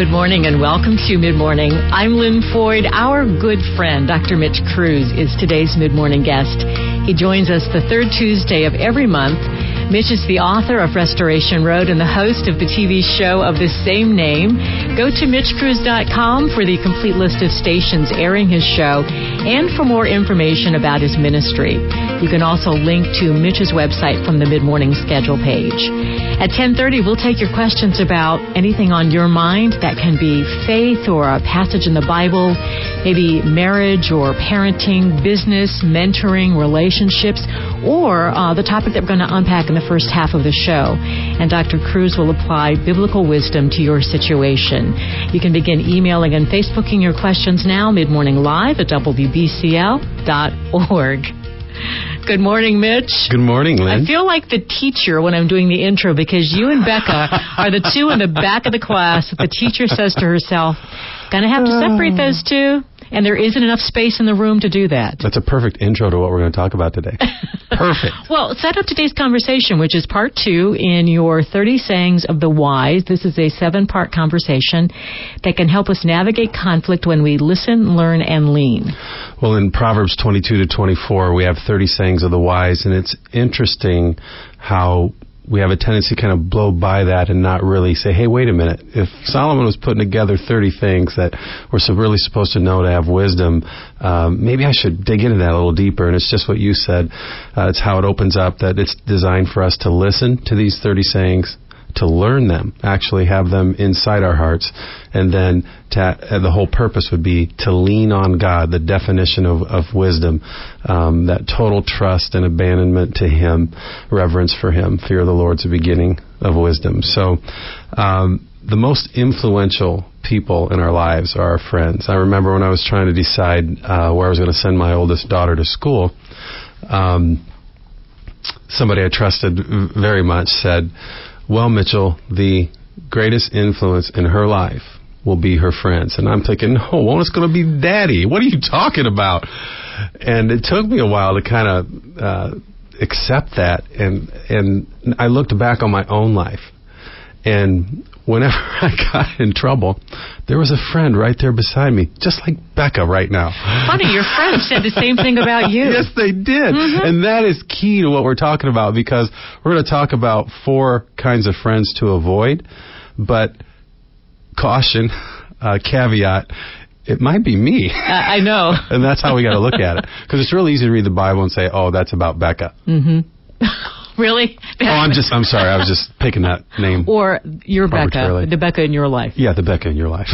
Good morning and welcome to Mid-Morning. I'm Lynn Floyd. Our good friend, Dr. Mitch Kruse, is today's Mid-Morning guest. He joins us the third Tuesday of every month. Mitch is the author of Restoration Road and the host of the TV show of the same name. Go to MitchKruse.com for the complete list of stations airing his show and for more information about his ministry. You can also link to Mitch's website from the Mid-Morning schedule page. At 10:30, we'll take your questions about anything on your mind. That can be faith or a passage in the Bible, maybe marriage or parenting, business, mentoring, relationships, or the topic that we're going to unpack in the first half of the show. And Dr. Kruse will apply biblical wisdom to your situation. You can begin emailing and Facebooking your questions now, Mid-Morning Live at WBCL.org. Good morning, Mitch. Good morning, Lynn. I feel like the teacher when I'm doing the intro because you and Becca are the two in the back of the class that the teacher says to herself, gonna have to separate those two, and there isn't enough space in the room to do that. That's a perfect intro to what we're going to talk about today. Perfect. Well, set up today's conversation, which is part 2 in your 30 Sayings of the Wise. This is a 7-part conversation that can help us navigate conflict when we listen, learn, and lean. Well, in Proverbs 22 to 24, we have 30 sayings of the wise, and it's interesting how we have a tendency to kind of blow by that and not really say, hey, wait a minute. If Solomon was putting together 30 things that we're really supposed to know to have wisdom, maybe I should dig into that a little deeper. And it's just what you said. It's how it opens up, that it's designed for us to listen to these 30 sayings, to learn them, actually have them inside our hearts, and then the whole purpose would be to lean on God, the definition of wisdom, that total trust and abandonment to Him, reverence for Him. Fear of the Lord's the beginning of wisdom. So the most influential people in our lives are our friends. I remember when I was trying to decide where I was going to send my oldest daughter to school, somebody I trusted very much said, well, Mitchell, the greatest influence in her life will be her friends. And I'm thinking, no, well, it's going to be Daddy. What are you talking about? And it took me a while to kind of accept that. And I looked back on my own life. And whenever I got in trouble, there was a friend right there beside me, just like Becca right now. Funny, your friends said the same thing about you. Yes, they did. Mm-hmm. And that is key to what we're talking about, because we're going to talk about 4 kinds of friends to avoid. But caution, caveat, it might be me. I know. And that's how we got to look at it. Because it's really easy to read the Bible and say, oh, that's about Becca. Mm-hmm. Really? I'm sorry. I was just picking that name. Or your Becca, the Becca in your life. Yeah, the Becca in your life.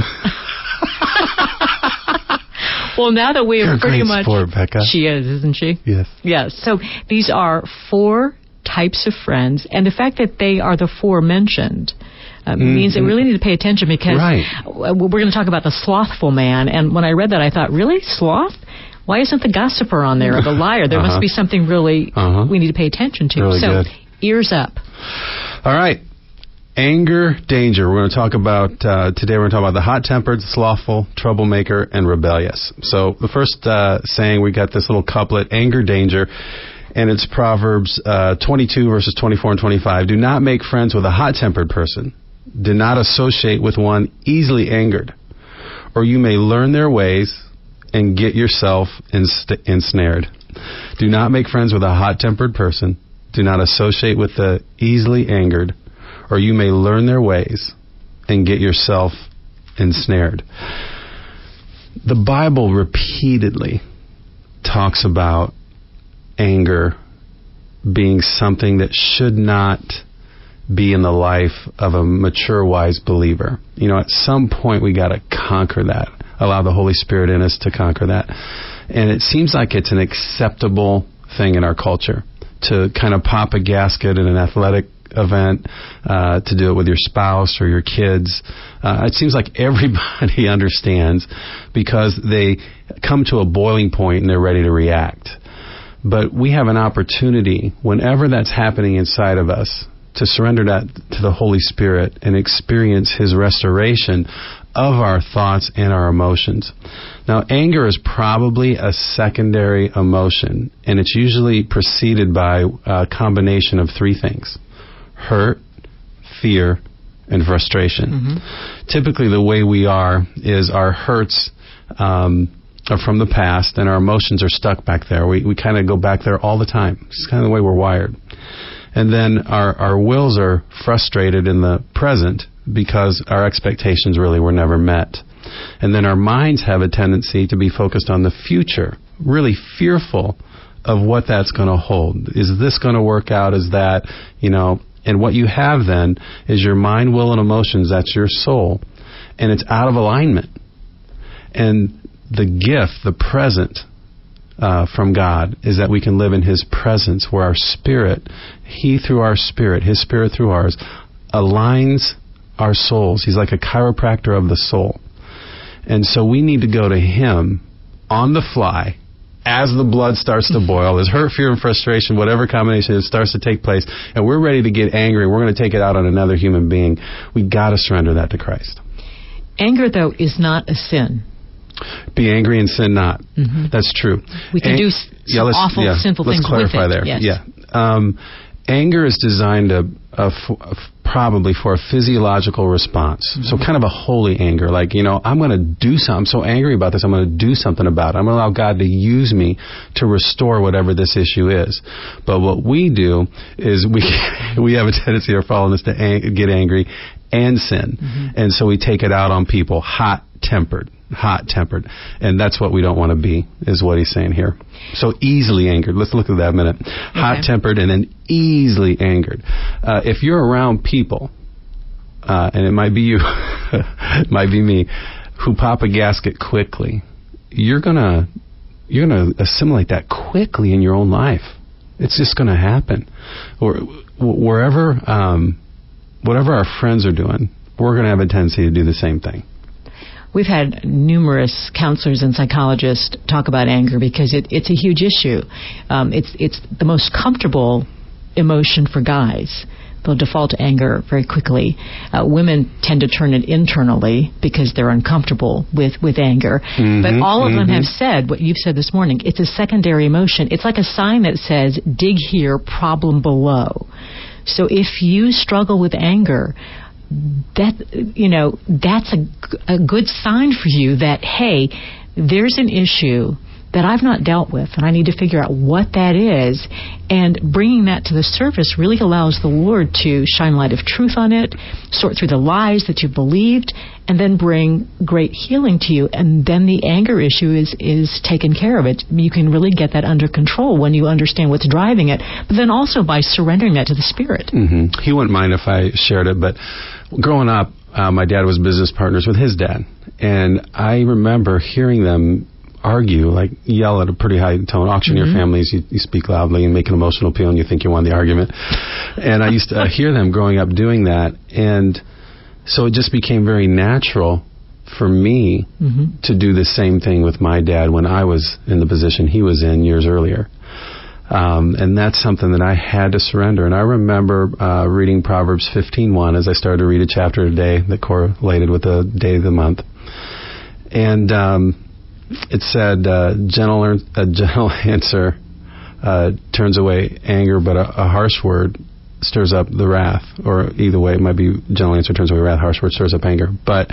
Well, now that we're pretty much... Sport, Becca. She is, isn't she? Yes. Yes. So these are 4 types of friends, and the fact that they are the 4 mentioned means that we really need to pay attention, because we're going to talk about the slothful man, and when I read that, I thought, really? Sloth? Why isn't the gossiper on there, or the liar? There must be something really we need to pay attention to. Really so, good. Ears up. All right. Anger, danger. We're going to talk about, today we're going to talk about the hot-tempered, slothful, troublemaker, and rebellious. So the first saying, we got this little couplet, anger, danger, and it's Proverbs 22, verses 24 and 25. Do not make friends with a hot-tempered person. Do not associate with one easily angered, or you may learn their ways and get yourself ensnared. Do not make friends with a hot-tempered person. Do not associate with the easily angered, or you may learn their ways and get yourself ensnared. The Bible repeatedly talks about anger being something that should not be in the life of a mature, wise believer. You know, at some point we got to conquer that. Allow the Holy Spirit in us to conquer that. And it seems like it's an acceptable thing in our culture to kind of pop a gasket in an athletic event, to do it with your spouse or your kids. It seems like everybody understands, because they come to a boiling point and they're ready to react. But we have an opportunity, whenever that's happening inside of us, to surrender that to the Holy Spirit and experience His restoration of our thoughts and our emotions. Now, anger is probably a secondary emotion, and it's usually preceded by a combination of 3 things: hurt, fear, and frustration. Typically, the way we are is our hurts are from the past, and our emotions are stuck back there. We kind of go back there all the time. It's kind of the way we're wired. And then our wills are frustrated in the present because our expectations really were never met. And then our minds have a tendency to be focused on the future, really fearful of what that's going to hold. Is this going to work out? Is that, and what you have then is your mind, will, and emotions. That's your soul. And it's out of alignment. And the gift, the present from God, is that we can live in His presence where our spirit, He through our spirit, His spirit through ours, aligns our souls. He's like a chiropractor of the soul. And so we need to go to Him on the fly as the blood starts to boil, as hurt, fear, and frustration, whatever combination it starts to take place, and we're ready to get angry, we're going to take it out on another human being. We got to surrender that to Christ. Anger, though, is not a sin. Be angry and sin not. That's true. We can do some awful, sinful things with it. Let's clarify there. Yes. Yeah. Anger is designed probably for a physiological response. So kind of a holy anger. Like, I'm going to do something. I'm so angry about this, I'm going to do something about it. I'm going to allow God to use me to restore whatever this issue is. But what we do is we have a tendency, our fallen is to get angry and sin. And so we take it out on people, hot-tempered. And that's what we don't want to be, is what he's saying here. So easily angered. Let's look at that a minute. Okay. Hot-tempered and then easily angered. If you're around people, and it might be you, it might be me, who pop a gasket quickly, you're gonna assimilate that quickly in your own life. It's just going to happen. Or whatever our friends are doing, we're going to have a tendency to do the same thing. We've had numerous counselors and psychologists talk about anger because it's a huge issue. It's the most comfortable emotion for guys. They'll default to anger very quickly. Women tend to turn it internally because they're uncomfortable with anger. But all of them have said what you've said this morning. It's a secondary emotion. It's like a sign that says, dig here, problem below. So if you struggle with anger, that's a good sign for you that, hey, there's an issue that I've not dealt with, and I need to figure out what that is. And bringing that to the surface really allows the Lord to shine light of truth on it, sort through the lies that you believed, and then bring great healing to you. And then the anger issue is taken care of. You can really get that under control when you understand what's driving it, but then also by surrendering that to the Spirit. He wouldn't mind if I shared it, but growing up, my dad was business partners with his dad, and I remember hearing them argue, like yell at a pretty high tone. Auctioneer families, you speak loudly and make an emotional appeal and you think you won the argument. And I used to hear them growing up doing that, and so it just became very natural for me to do the same thing with my dad when I was in the position he was in years earlier. And that's something that I had to surrender. And I remember reading Proverbs 15:1 as I started to read a chapter a day that correlated with the day of the month. And it said, a gentle answer turns away anger, but a harsh word stirs up the wrath. Or either way, it might be gentle answer turns away wrath, harsh word stirs up anger. But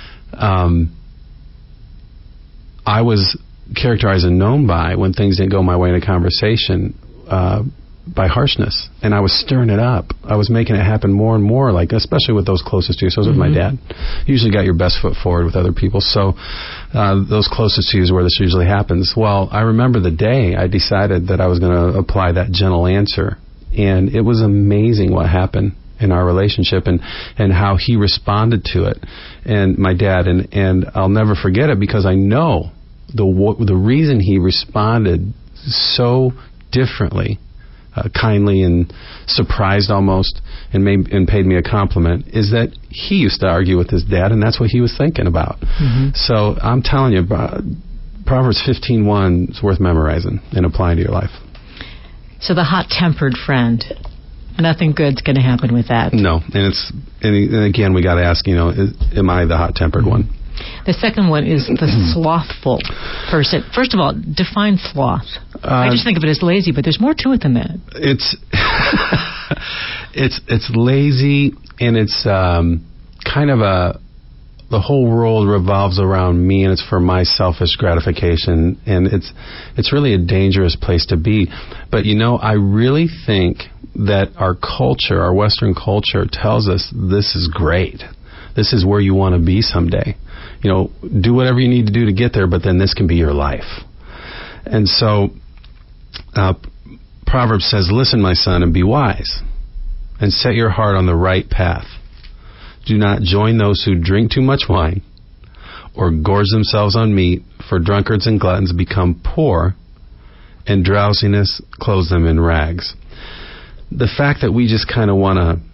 I was characterized and known by, when things didn't go my way in a conversation, by harshness. And I was stirring it up. I was making it happen more and more, like especially with those closest to you. So I was with my dad. You usually got your best foot forward with other people. So those closest to you is where this usually happens. Well, I remember the day I decided that I was going to apply that gentle answer. And it was amazing what happened in our relationship and how he responded to it. And my dad, and I'll never forget it because I know the reason he responded so differently, kindly and surprised almost, and paid me a compliment, is that he used to argue with his dad, and that's what he was thinking about. So I'm telling you, Proverbs 15:1 is worth memorizing and applying to your life. So the hot-tempered friend, nothing good's going to happen with that. No, and again, we got to ask, am I the hot-tempered one? The second one is the slothful person. First of all, define sloth. I just think of it as lazy, but there's more to it than that. it's lazy, and it's kind of the whole world revolves around me, and it's for my selfish gratification, and it's really a dangerous place to be. But I really think that our culture, our Western culture, tells us this is great. This is where you want to be someday. Do whatever you need to do to get there, but then this can be your life. And so Proverbs says, "Listen, my son, and be wise, and set your heart on the right path. Do not join those who drink too much wine or gorge themselves on meat, for drunkards and gluttons become poor, and drowsiness clothes them in rags." The fact that we just kind of want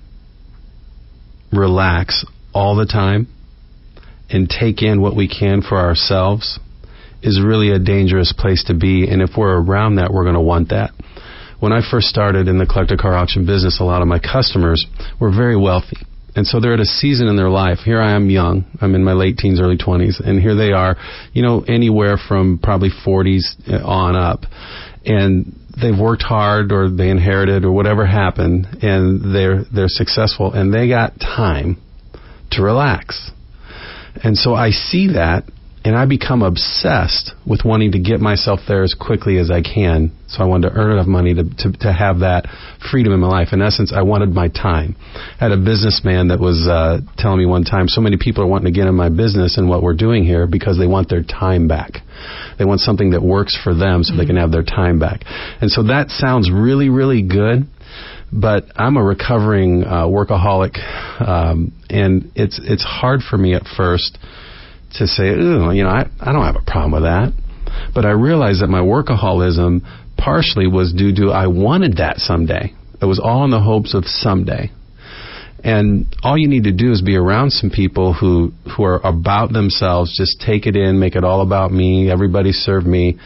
to relax all the time and take in what we can for ourselves is really a dangerous place to be. And if we're around that, we're going to want that. When I first started in the collector car auction business, a lot of my customers were very wealthy. And so they're at a season in their life. Here I am young. I'm in my late teens, early 20s. And here they are, anywhere from probably 40s on up. And they've worked hard, or they inherited, or whatever happened, and they're successful. And they got time to relax. And so I see that, and I become obsessed with wanting to get myself there as quickly as I can. So I wanted to earn enough money to have that freedom in my life. In essence, I wanted my time. I had a businessman that was telling me one time, so many people are wanting to get in my business and what we're doing here because they want their time back. They want something that works for them so they can have their time back. And so that sounds really, really good. But I'm a recovering workaholic, and it's hard for me at first to say, I don't have a problem with that. But I realized that my workaholism partially was due to I wanted that someday. It was all in the hopes of someday. And all you need to do is be around some people who are about themselves, just take it in, make it all about me, everybody serve me,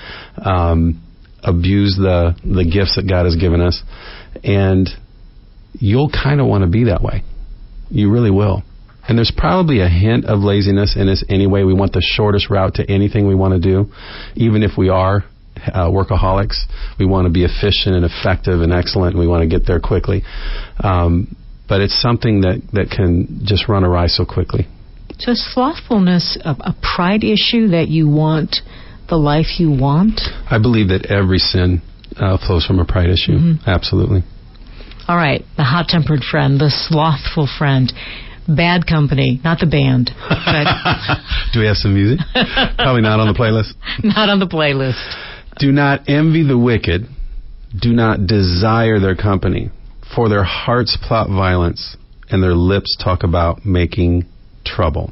abuse the gifts that God has given us, and you'll kind of want to be that way. You really will. And there's probably a hint of laziness in us anyway. We want the shortest route to anything we want to do, even if we are workaholics. We want to be efficient and effective and excellent, and we want to get there quickly. But it's something that can just run awry so quickly. So is slothfulness a pride issue, that you want the life you want? I believe that every sin flows from a pride issue. Mm-hmm. Absolutely. All right. The hot-tempered friend, the slothful friend. Bad Company, not the band. Do we have some music? Probably not on the playlist. Not on the playlist. Do not envy the wicked. Do not desire their company. For their hearts plot violence, and their lips talk about making trouble.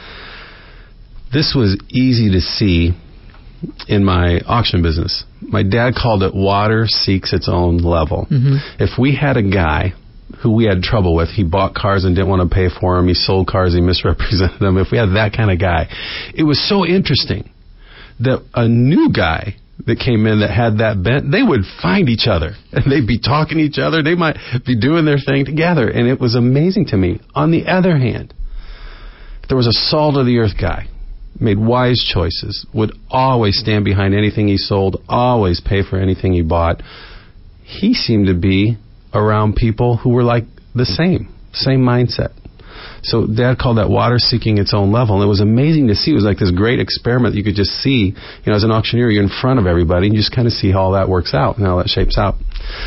This was easy to see in my auction business. My dad called it water seeks its own level. Mm-hmm. If we had a guy who we had trouble with, he bought cars and didn't want to pay for them, he sold cars, he misrepresented them, if we had that kind of guy, it was so interesting that a new guy that came in that had that bent, they would find each other, and they'd be talking to each other, they might be doing their thing together, and it was amazing to me. On the other hand, there was a salt-of-the-earth guy, made wise choices, would always stand behind anything he sold, always pay for anything he bought. He seemed to be around people who were like the same mindset. So Dad called that water seeking its own level, and it was amazing to see. It was like this great experiment that you could just see. As an auctioneer, you're in front of everybody, and you just kind of see how all that works out and how that shapes out.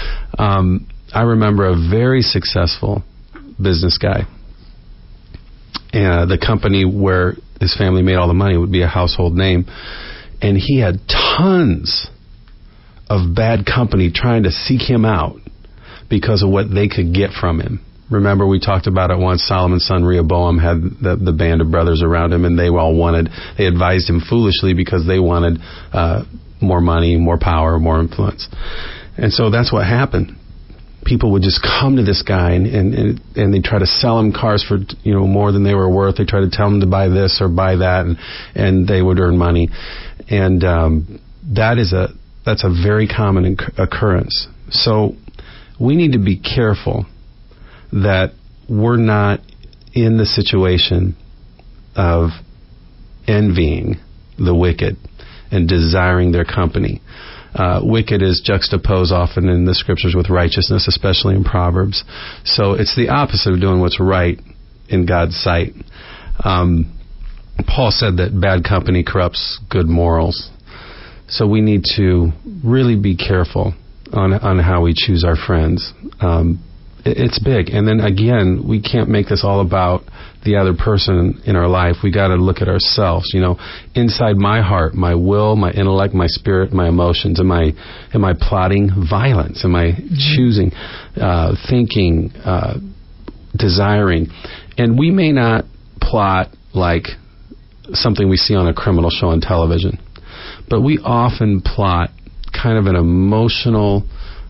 I remember a very successful business guy. The company where his family made all the money would be a household name, and he had tons of bad company trying to seek him out because of what they could get from him. Remember, we talked about it once, Solomon's son Rehoboam had the band of brothers around him, and they advised him foolishly because they wanted more money, more power, more influence. And so that's what happened. People would just come to this guy and they'd try to sell him cars for more than they were worth. They try to tell him to buy this or buy that, and they would earn money. And that's a very common occurrence. So we need to be careful that we're not in the situation of envying the wicked and desiring their company. Wicked is juxtaposed often in the scriptures with righteousness, especially in Proverbs. So it's the opposite of doing what's right in God's sight. Paul said that bad company corrupts good morals. So we need to really be careful on how we choose our friends. It's big. And then again, we can't make this all about the other person in our life. We got to look at ourselves. Inside my heart, my will, my intellect, my spirit, my emotions. Am I plotting violence? Am I choosing, thinking, desiring? And we may not plot like something we see on a criminal show on television, but we often plot kind of an emotional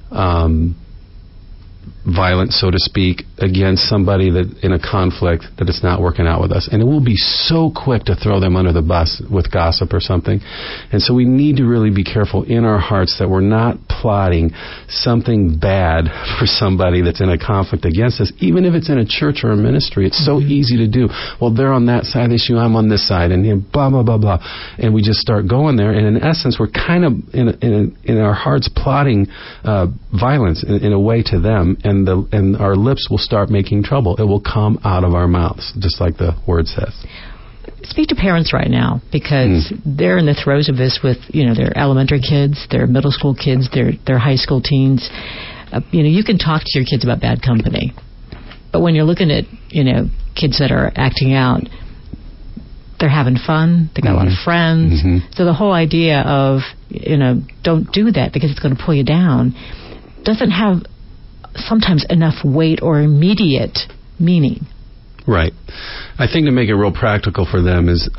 violence, so to speak, against somebody that in a conflict that it's not working out with us. And it will be so quick to throw them under the bus with gossip or something. And so we need to really be careful in our hearts that we're not plotting something bad for somebody that's in a conflict against us, even if it's in a church or a ministry. It's so easy to do. Well, they're on that side of the issue, I'm on this side, and blah, blah, blah, blah. And we just start going there. And in essence, we're kind of in our hearts plotting violence in a way to them. And our lips will start making trouble. It will come out of our mouths, just like the word says. Speak to parents right now, because they're in the throes of this with, their elementary kids, their middle school kids, their high school teens. You can talk to your kids about bad company, but when you're looking at, kids that are acting out, they're having fun, they got a lot of friends. So the whole idea of, don't do that because it's going to pull you down doesn't have sometimes enough weight or immediate meaning. Right. I think to make it real practical for them is,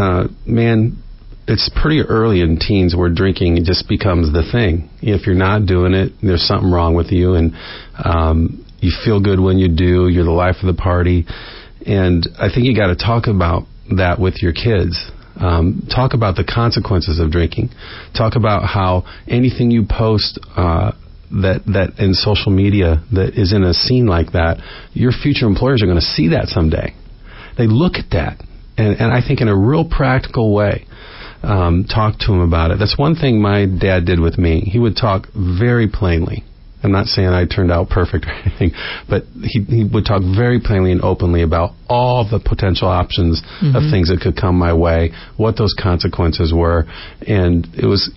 it's pretty early in teens where drinking just becomes the thing. If you're not doing it, there's something wrong with you, and you feel good when you do. You're the life of the party. And I think you got to talk about that with your kids. Talk about the consequences of drinking. Talk about how anything you post that in social media that is in a scene like that, your future employers are going to see that someday. They look at that, and I think in a real practical way, talk to them about it. That's one thing my dad did with me. He would talk very plainly. I'm not saying I turned out perfect or anything, but he would talk very plainly and openly about all the potential options of things that could come my way, what those consequences were, and it was,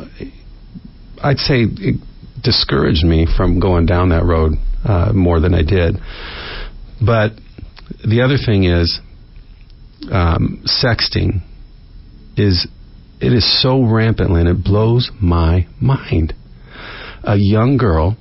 I'd say it discouraged me from going down that road more than I did. But the other thing is, sexting is so rampant, and it blows my mind. A young girl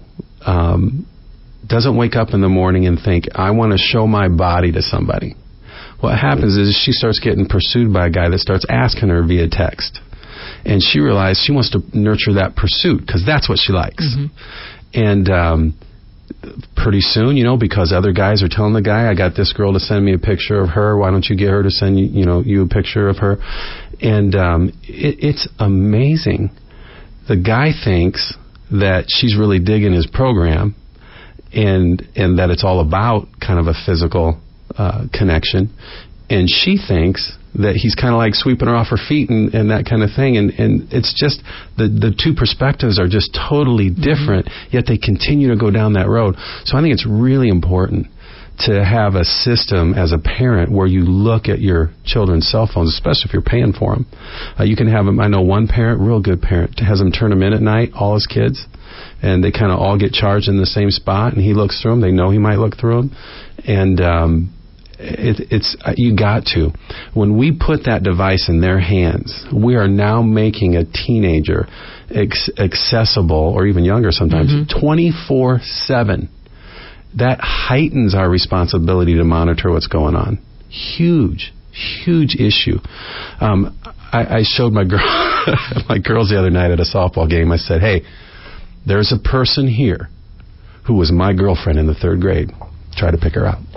doesn't wake up in the morning and think, I want to show my body to somebody. What happens is she starts getting pursued by a guy that starts asking her via text. And she realizes she wants to nurture that pursuit because that's what she likes. And pretty soon, because other guys are telling the guy, I got this girl to send me a picture of her. Why don't you get her to send you a picture of her? And it's amazing. The guy thinks that she's really digging his program, and that it's all about kind of a physical connection, and she thinks that he's kind of like sweeping her off her feet and that kind of thing, and it's just the two perspectives are just totally different, yet they continue to go down that road. So I think it's really important to have a system as a parent where you look at your children's cell phones, especially if you're paying for them. You can have them. I know one parent, real good parent, has them turn them in at night, all his kids, and they kind of all get charged in the same spot, and he looks through them. They know he might look through them, and it's you got to. When we put that device in their hands, we are now making a teenager accessible, or even younger sometimes, 24/7. That heightens our responsibility to monitor what's going on. Huge issue. I showed my girls the other night at a softball game. I said, hey, there's a person here who was my girlfriend in the 3rd grade. Try to pick her out.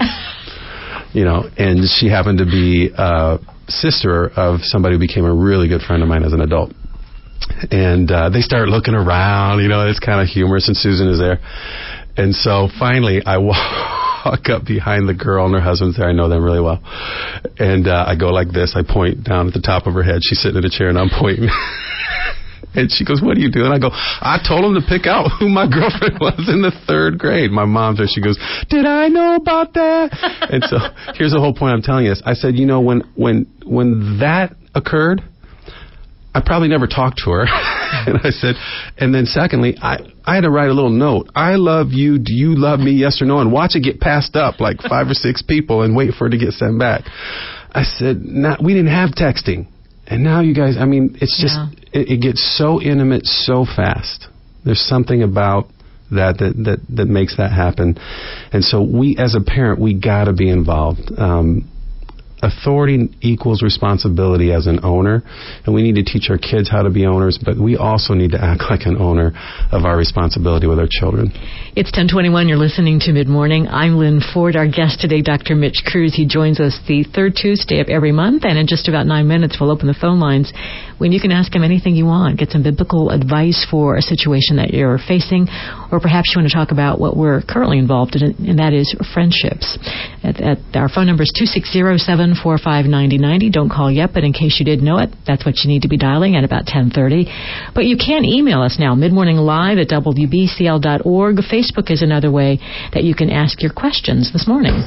And she happened to be a sister of somebody who became a really good friend of mine as an adult. And they start looking around, it's kind of humorous, and Susan is there. And so finally, I walk up behind the girl, and her husband's there. I know them really well. And I go like this. I point down at the top of her head. She's sitting in a chair, and I'm pointing. And she goes, what are you doing? I go, I told him to pick out who my girlfriend was in the 3rd grade. My mom's there. She goes, did I know about that? And so here's the whole point I'm telling you this. I said, when that occurred, I probably never talked to her. And I said, and then secondly, I had to write a little note. I love you. Do you love me? Yes or no? And watch it get passed up like 5 or 6 people and wait for it to get sent back. I said, we didn't have texting. And now you guys, it's just, it gets so intimate so fast. There's something about that makes that happen. And so we, as a parent, we got to be involved. Authority equals responsibility as an owner, and we need to teach our kids how to be owners, but we also need to act like an owner of our responsibility with our children. It's 10:21. You're listening to Mid-Morning. I'm Lynn Ford. Our guest today, Dr. Mitch Cruz. He joins us the 3rd Tuesday of every month, and in just about 9 minutes, we'll open the phone lines when you can ask him anything you want. Get some biblical advice for a situation that you're facing, or perhaps you want to talk about what we're currently involved in, and that is friendships. Our phone number is 260-745-9090. Don't call yet, but in case you didn't know it, that's what you need to be dialing at about 10:30. But you can email us now, midmorninglive@wbcl.org. Facebook is another way that you can ask your questions this morning.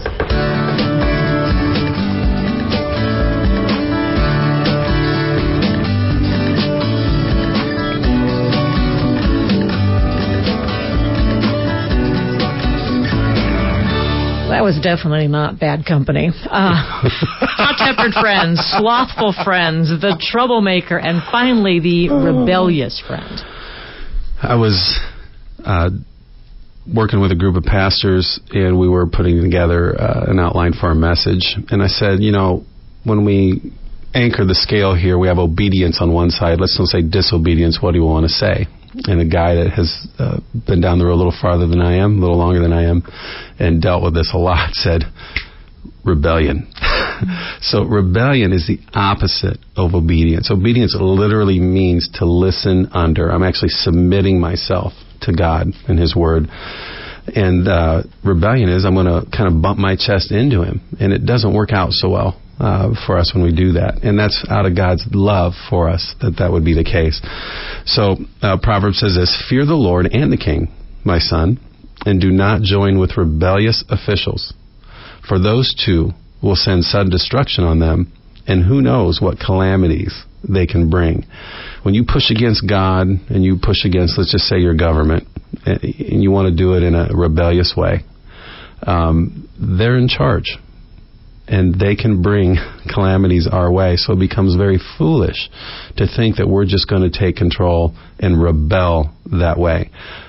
That was definitely not bad company. Hot-tempered friends, slothful friends, the troublemaker, and finally the rebellious friend. I was working with a group of pastors, and we were putting together an outline for our message. And I said, when we anchor the scale here, we have obedience on one side. Let's not say disobedience. What do you want to say? And a guy that has been down the road a little farther than I am, a little longer than I am, and dealt with this a lot, said, rebellion. So rebellion is the opposite of obedience. Obedience literally means to listen under. I'm actually submitting myself to God and His Word. And rebellion is I'm going to kind of bump my chest into Him. And it doesn't work out so well for us when we do that. And that's out of God's love for us that would be the case. So Proverbs says this, fear the Lord and the king, my son, and do not join with rebellious officials. For those two will send sudden destruction on them, and who knows what calamities they can bring. When you push against God and you push against, let's just say, your government, and you want to do it in a rebellious way, they're in charge. And they can bring calamities our way. So it becomes very foolish to think that we're just going to take control and rebel that way.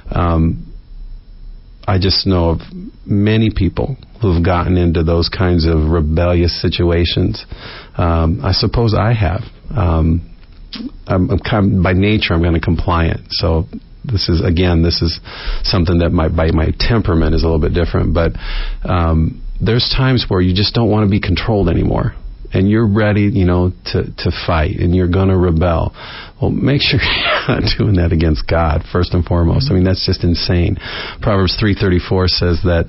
I just know of many people who've gotten into those kinds of rebellious situations. I suppose I have. By nature, I'm going to compliant. So this is something that by my temperament is a little bit different. But there's times where you just don't want to be controlled anymore, and you're ready, to fight, and you're going to rebel. Well, make sure you're not doing that against God first and foremost. That's just insane. Proverbs 3:34 says that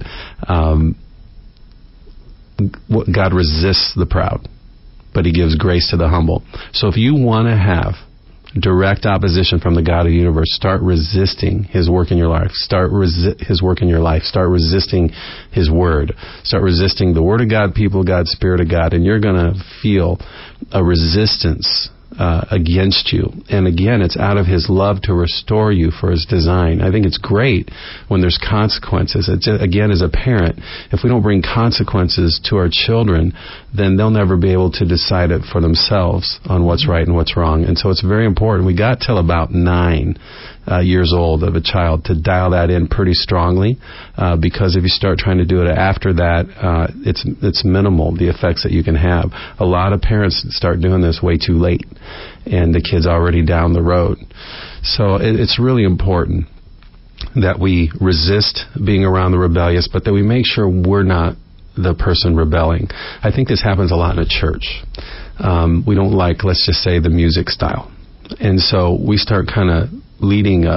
God resists the proud, but He gives grace to the humble. So if you want to have direct opposition from the God of the universe, start resisting His work in your life. Start His work in your life. Start resisting His Word. Start resisting the Word of God, people of God, Spirit of God, and you're going to feel a resistance against you. And again, it's out of His love to restore you for His design. I think it's great when there's consequences. Again, as a parent, if we don't bring consequences to our children, then they'll never be able to decide it for themselves on what's right and what's wrong. And so it's very important. We got till about 9 years old of a child to dial that in pretty strongly, because if you start trying to do it after that, it's minimal, the effects that you can have. A lot of parents start doing this way too late, and the kid's already down the road. So it's really important that we resist being around the rebellious, but that we make sure we're not the person rebelling. I think this happens a lot in a church. We don't like, let's just say, the music style. And so we start kind of leading a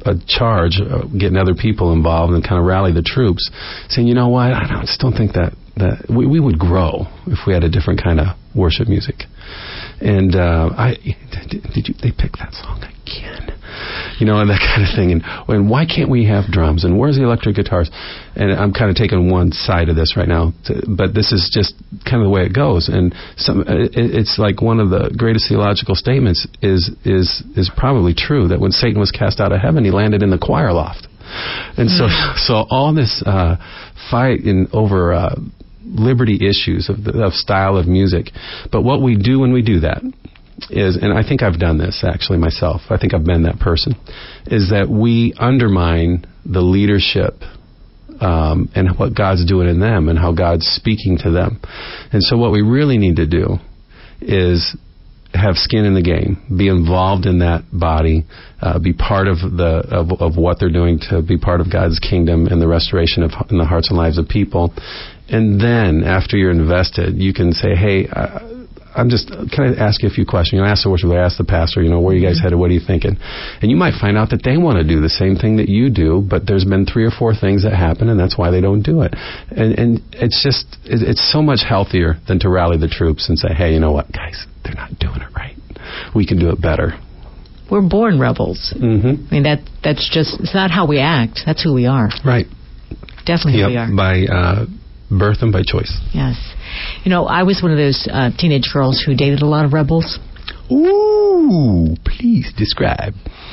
a charge, getting other people involved and kind of rally the troops, saying, you know what, I just don't think that we would grow if we had a different kind of worship music. And they picked that song again, and that kind of thing. And why can't we have drums? And where's the electric guitars? And I'm kind of taking one side of this right now, but this is just kind of the way it goes. And it's like one of the greatest theological statements is probably true, that when Satan was cast out of heaven, he landed in the choir loft. And so all this fight over liberty issues of style of music. But what we do when we do that is, and I think I've done this actually myself, I think I've been that person, is that we undermine the leadership and what God's doing in them and how God's speaking to them. And so what we really need to do is have skin in the game, be involved in that body, be part of what they're doing to be part of God's kingdom and the restoration in the hearts and lives of people. And then, after you're invested, you can say, hey, can I ask you a few questions? Ask the worshiper, ask the pastor, where are you guys headed? What are you thinking? And you might find out that they want to do the same thing that you do, but there's been 3 or 4 things that happen, and that's why they don't do it. And it's so much healthier than to rally the troops and say, hey, you know what, guys, they're not doing it right. We can do it better. We're born rebels. Mm-hmm. I mean, that's just, it's not how we act. That's who we are. Right. Definitely who we are. By birth and by choice. Yes. I was one of those teenage girls who dated a lot of rebels. Ooh, please describe.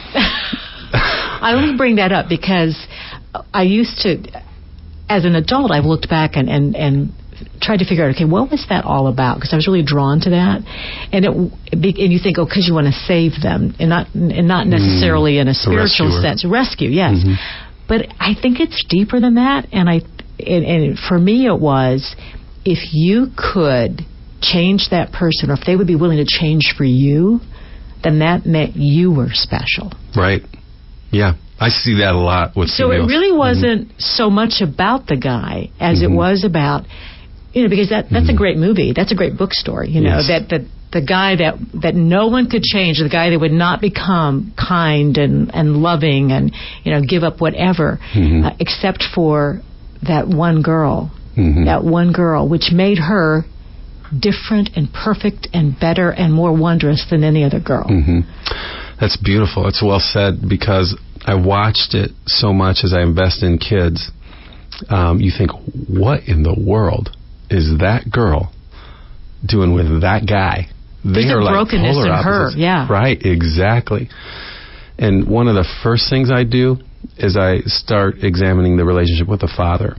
I only bring that up because I used to, as an adult, I've looked back and tried to figure out, okay, what was that all about? Because I was really drawn to that. And you think, because you want to save them, and not necessarily in a spiritual sense. Rescue, yes. Mm-hmm. But I think it's deeper than that. And for me, it was, if you could change that person, or if they would be willing to change for you, then that meant you were special. Right. Yeah. I see that a lot with So females. It really wasn't so much about the guy as it was about, because that's a great movie. That's a great book story, yes. that the guy that no one could change, the guy that would not become kind and loving and, give up whatever, except for that one girl. That one girl, which made her different and perfect and better and more wondrous than any other girl. That's beautiful. It's well said, because I watched it so much as I invest in kids. You think, what in the world is that girl doing with that guy? They are like brokenness polar in opposites. her, yeah. Right, exactly. And one of the first things I do is I start examining the relationship with the father.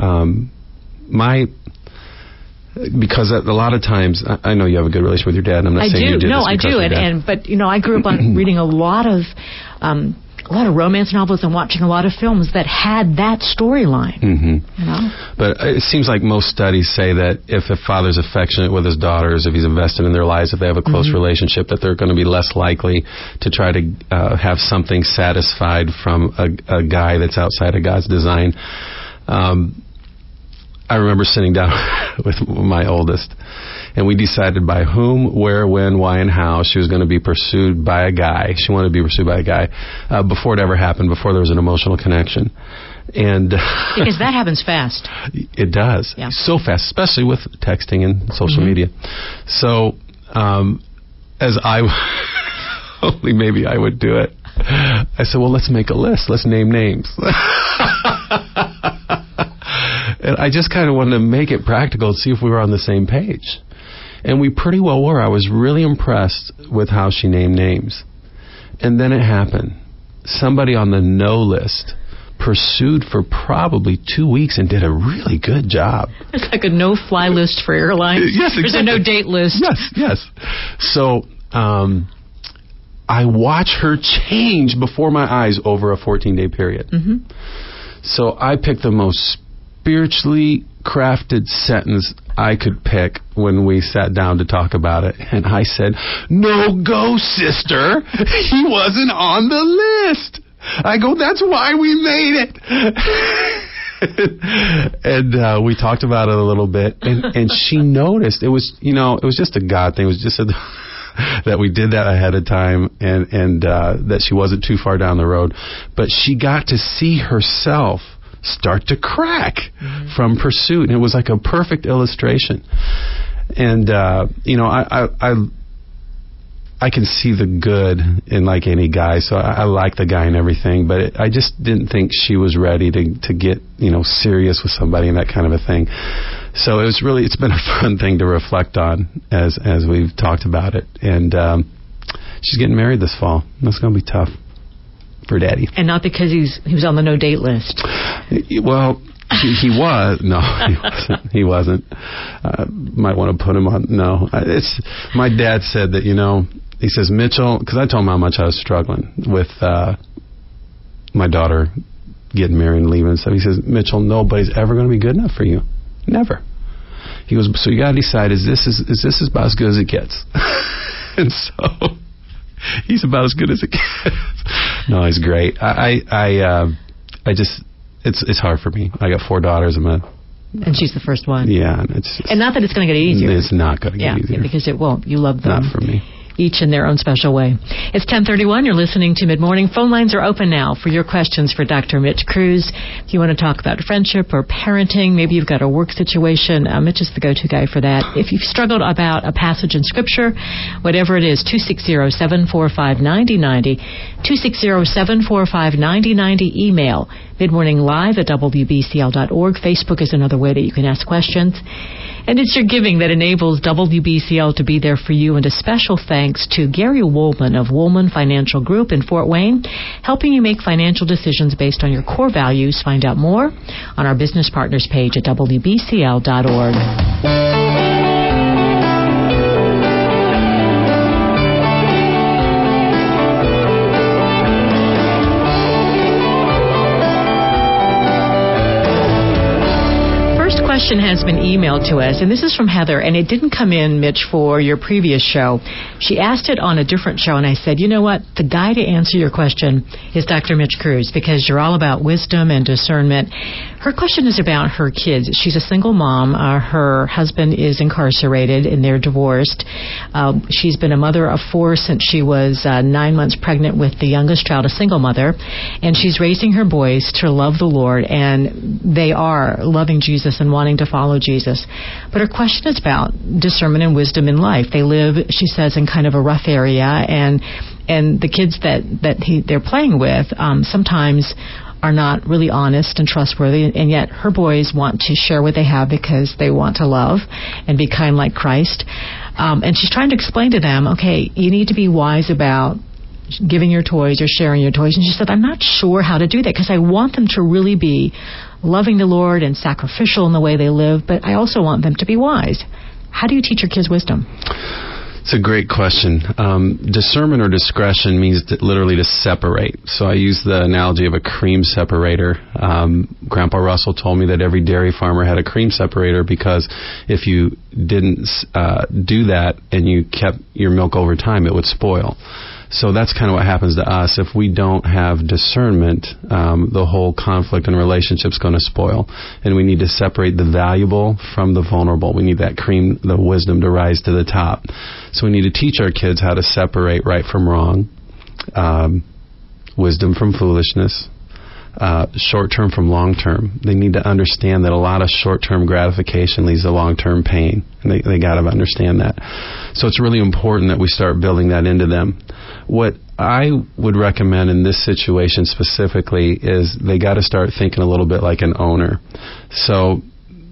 Because a lot of times, I know you have a good relationship with your dad, and I'm not saying you did. No, I do. But I grew up on reading a lot of romance novels and watching a lot of films that had that storyline. But it seems like most studies say that if a father's affectionate with his daughters, if he's invested in their lives, if they have a close relationship, that they're going to be less likely to try to have something satisfied from a guy that's outside of God's design. I remember sitting down with my oldest, and we decided by whom, where, when, why, and how she was going to be pursued by a guy. She wanted to be pursued by a guy before it ever happened, before there was an emotional connection. And because that happens fast. It does. Yeah. So fast, especially with texting and social media. So as only maybe I would do it, I said, well, let's make a list. Let's name names. And I just kind of wanted to make it practical and see if we were on the same page. And we pretty well were. I was really impressed with how she named names. And then it happened. Somebody on the no list pursued for probably 2 weeks and did a really good job. It's like a no-fly list for airlines. Yes, exactly. There's a no-date list. Yes. So I watch her change before my eyes over a 14-day period. So I picked the most spiritually crafted sentence I could pick when we sat down to talk about it. And I said, "No go, sister. He wasn't on the list." I go, "That's why we made it." And we talked about it a little bit, and she noticed. It was just a God thing. It was just that we did that ahead of time, and that she wasn't too far down the road. But she got to see herself start to crack from pursuit, and it was like a perfect illustration. And I can see the good in like any guy, so I like the guy and everything, but I just didn't think she was ready to get serious with somebody and that kind of a thing. So it's been a fun thing to reflect on as we've talked about it. And she's getting married this fall. That's going to be tough for Daddy. And not because he was on the no date list. Well, he was. No, he wasn't. Might want to put him on. No, my dad said that, he says, Mitchell, because I told him how much I was struggling with my daughter getting married and leaving and stuff. He says, Mitchell, nobody's ever going to be good enough for you. Never. He goes, so you got to decide, is this about as good as it gets? And so he's about as good as it gets. No, he's great. I just, it's hard for me. I got 4 daughters. And she's the first one. Yeah. And not that it's going to get easier. It's not going to get easier. Yeah, because it won't. You love them. Not for me. Each in their own special way. It's 10:31. You're listening to Mid Morning. Phone lines are open now for your questions for Dr. Mitch Cruz. If you want to talk about friendship or parenting, maybe you've got a work situation, Mitch is the go-to guy for that. If you've struggled about a passage in Scripture, whatever it is, 260-745-9090, 260-745-9090, email midmorninglive@wbcl.org. Facebook is another way that you can ask questions. And it's your giving that enables WBCL to be there for you. And a special thanks to Gary Woolman of Woolman Financial Group in Fort Wayne, helping you make financial decisions based on your core values. Find out more on our business partners page at WBCL.org. Question has been emailed to us, and this is from Heather, and it didn't come in, Mitch, for your previous show. She asked it on a different show, and I said, you know what? The guy to answer your question is Dr. Mitch Cruz, because you're all about wisdom and discernment. Her question is about her kids. She's a single mom. Her husband is incarcerated, and they're divorced. She's been a mother of 4 since she was 9 months pregnant with the youngest child, a single mother, and she's raising her boys to love the Lord, and they are loving Jesus and wanting to follow Jesus. But her question is about discernment and wisdom in life. They live, she says, in kind of a rough area, and the kids that they're playing with sometimes are not really honest and trustworthy, and yet her boys want to share what they have because they want to love and be kind like Christ. And she's trying to explain to them, okay, you need to be wise about giving your toys or sharing your toys. And she said, I'm not sure how to do that because I want them to really be loving the Lord and sacrificial in the way they live, but I also want them to be wise. How do you teach your kids wisdom? It's a great question. Discernment or discretion means literally to separate. So I use the analogy of a cream separator. Grandpa Russell told me that every dairy farmer had a cream separator because if you didn't do that and you kept your milk over time, it would spoil. So that's kind of what happens to us. If we don't have discernment, the whole conflict and relationship's going to spoil. And we need to separate the valuable from the vulnerable. We need that cream, the wisdom, to rise to the top. So we need to teach our kids how to separate right from wrong, wisdom from foolishness, short-term from long-term. They need to understand that a lot of short-term gratification leads to long-term pain. And they got to understand that. So it's really important that we start building that into them. What I would recommend in this situation specifically is they got to start thinking a little bit like an owner. So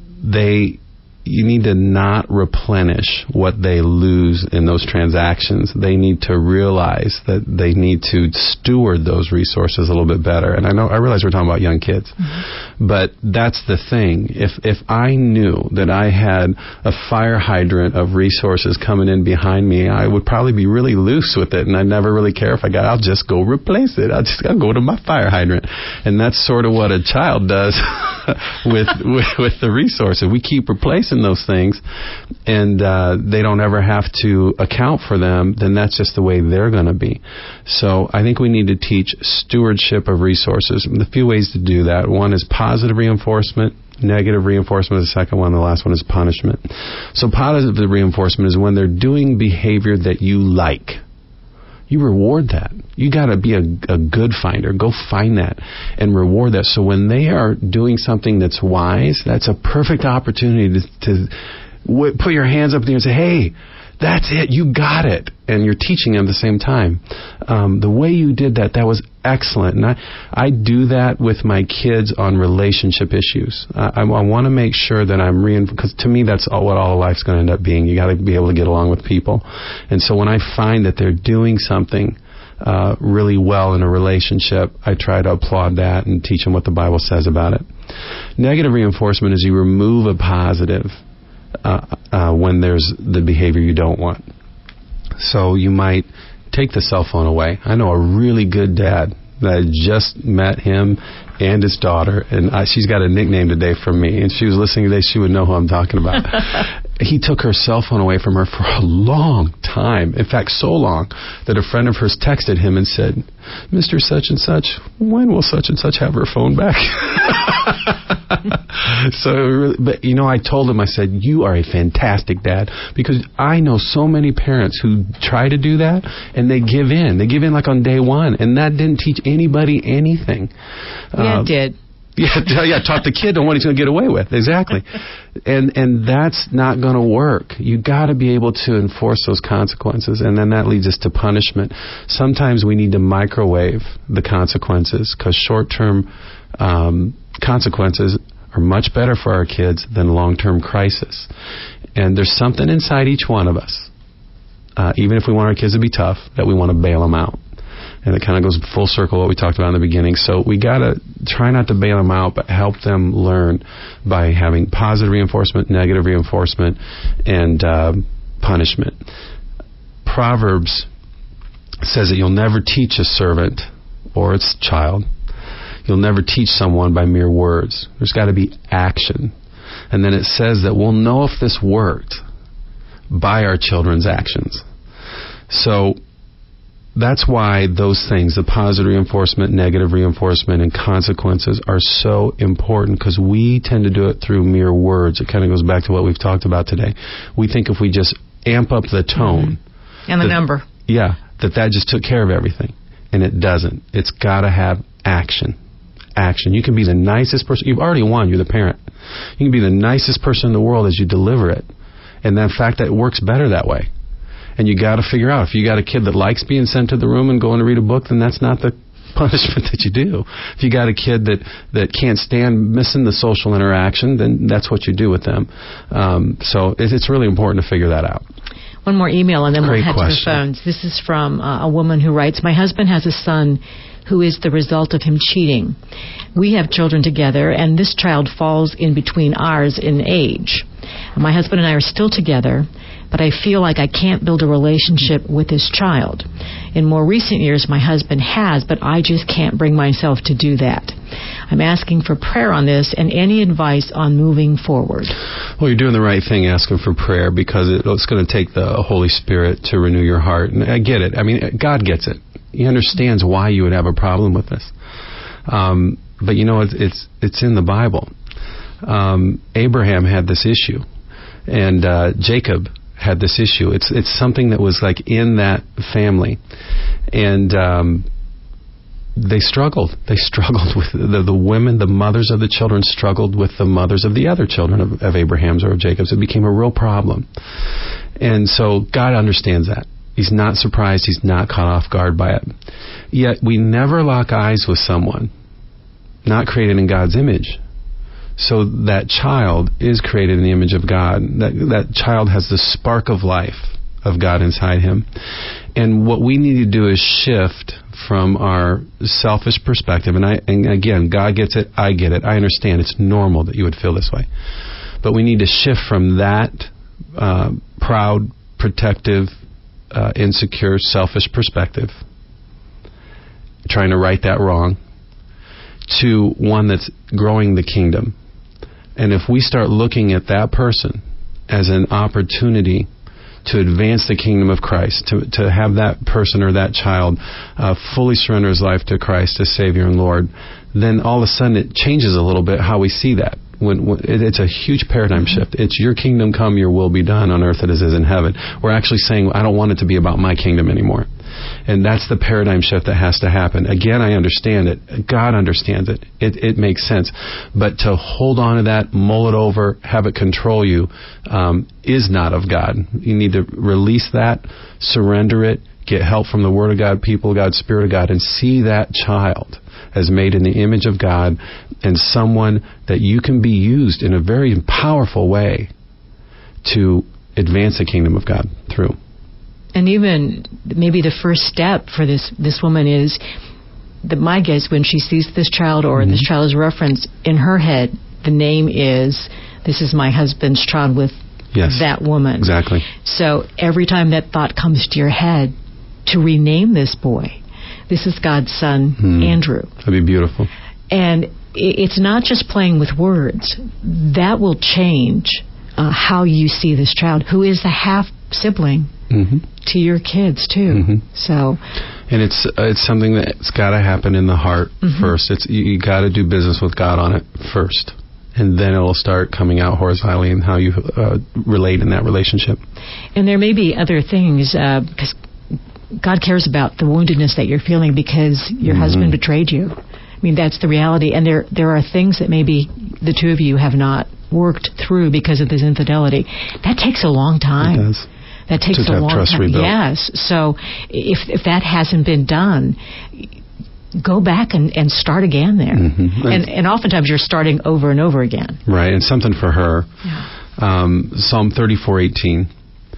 you need to not replenish what they lose in those transactions. They need to realize that they need to steward those resources a little bit better. And I realize we're talking about young kids, but that's the thing. If I knew that I had a fire hydrant of resources coming in behind me, I would probably be really loose with it, and I'd never really care if I'll just go replace it. I'll go to my fire hydrant. And that's sort of what a child does with the resources. We keep replacing those things, and they don't ever have to account for them, then that's just the way they're going to be. So I think we need to teach stewardship of resources. And the few ways to do that: one is positive reinforcement, Negative reinforcement is the second one. The last one is punishment. So positive reinforcement is when they're doing behavior that you like. You reward that. You got to be a good finder. Go find that and reward that. So when they are doing something that's wise, that's a perfect opportunity to put your hands up there and say, hey, that's it. You got it. And you're teaching them at the same time. The way you did that was excellent. And I do that with my kids on relationship issues. I want to make sure that I'm because to me that's what all of life's going to end up being. You got to be able to get along with people. And so when I find that they're doing something really well in a relationship, I try to applaud that and teach them what the Bible says about it. Negative reinforcement is you remove a positive when there's the behavior you don't want. So you might take the cell phone away. I know a really good dad that I just met him and his daughter, and she's got a nickname today from me, and she was listening today, she would know who I'm talking about. He took her cell phone away from her for a long time. In fact, so long that a friend of hers texted him and said, Mr. Such and Such, when will such and such have her phone back? But I told him, I said, you are a fantastic dad, because I know so many parents who try to do that and they give in. They give in like on day one, and that didn't teach anybody anything. Yeah, it did. Yeah, taught the kid on what he's going to get away with. Exactly. And that's not going to work. You got to be able to enforce those consequences, and then that leads us to punishment. Sometimes we need to microwave the consequences, because short-term consequences are much better for our kids than long-term crisis. And there's something inside each one of us, even if we want our kids to be tough, that we want to bail them out. And it kind of goes full circle what we talked about in the beginning. So we got to try not to bail them out, but help them learn by having positive reinforcement, negative reinforcement, and punishment. Proverbs says that you'll never teach a servant or its child. You'll never teach someone by mere words. There's got to be action. And then it says that we'll know if this worked by our children's actions. So that's why those things, the positive reinforcement, negative reinforcement, and consequences are so important, because we tend to do it through mere words. It kind of goes back to what we've talked about today. We think if we just amp up the tone. And the number. Yeah, that just took care of everything. And it doesn't. It's got to have action. Action. You can be the nicest person. You've already won. You're the parent. You can be the nicest person in the world as you deliver it. And in fact, that works better that way. And you got to figure out, if you got a kid that likes being sent to the room and going to read a book, then that's not the punishment that you do. If you got a kid that can't stand missing the social interaction, then that's what you do with them. So it's really important to figure that out. One more email, and then Great we'll head question. to the phones. This is from a woman who writes, my husband has a son who is the result of him cheating. We have children together, and this child falls in between ours in age. My husband and I are still together, but I feel like I can't build a relationship with this child. In more recent years, my husband has, but I just can't bring myself to do that. I'm asking for prayer on this and any advice on moving forward. Well, you're doing the right thing asking for prayer, because it's going to take the Holy Spirit to renew your heart. And I get it. I mean, God gets it. He understands why you would have a problem with this. But it's in the Bible. Abraham had this issue, and Jacob had this issue. It's something that was like in that family, and they struggled. They struggled with the women, the mothers of the children struggled with the mothers of the other children of Abraham's or of Jacob's. It became a real problem, and so God understands that. He's not surprised. He's not caught off guard by it. Yet we never lock eyes with someone not created in God's image. So that child is created in the image of God. That child has the spark of life of God inside him. And what we need to do is shift from our selfish perspective. And again, God gets it. I get it. I understand. It's normal that you would feel this way. But we need to shift from that proud, protective, insecure, selfish perspective, trying to right that wrong, to one that's growing the kingdom. And if we start looking at that person as an opportunity to advance the kingdom of Christ, to have that person or that child fully surrender his life to Christ as Savior and Lord, then all of a sudden it changes a little bit how we see that. it's a huge paradigm shift. It's your kingdom come, your will be done on earth as it is in heaven. We're actually saying, I don't want it to be about my kingdom anymore. And that's the paradigm shift that has to happen. Again, I understand it. God understands it. It makes sense. But to hold on to that, mull it over, have it control you, is not of God. You need to release that, surrender it, get help from the Word of God, people of God, Spirit of God, and see that child as made in the image of God and someone that you can be used in a very powerful way to advance the kingdom of God through. And even maybe the first step for this woman is that my guess, when she sees this child or this child is referenced in her head, the name is, this is my husband's child with that woman. Exactly. So every time that thought comes to your head, to rename this boy, this is God's son, Andrew. That'd be beautiful. And it's not just playing with words. That will change how you see this child, who is the half-sibling to your kids, too. So, and it's something that's got to happen in the heart first. You got to do business with God on it first. And then it'll start coming out horizontally in how you relate in that relationship. And there may be other things, because God cares about the woundedness that you're feeling because your husband betrayed you. I mean, that's the reality. And there are things that maybe the two of you have not worked through because of this infidelity. That takes a long time. It does. That takes a long time. Rebuilt. Yes. So if that hasn't been done, go back and start again there. And oftentimes you're starting over and over again. Right. And something for her. Psalm 34:18.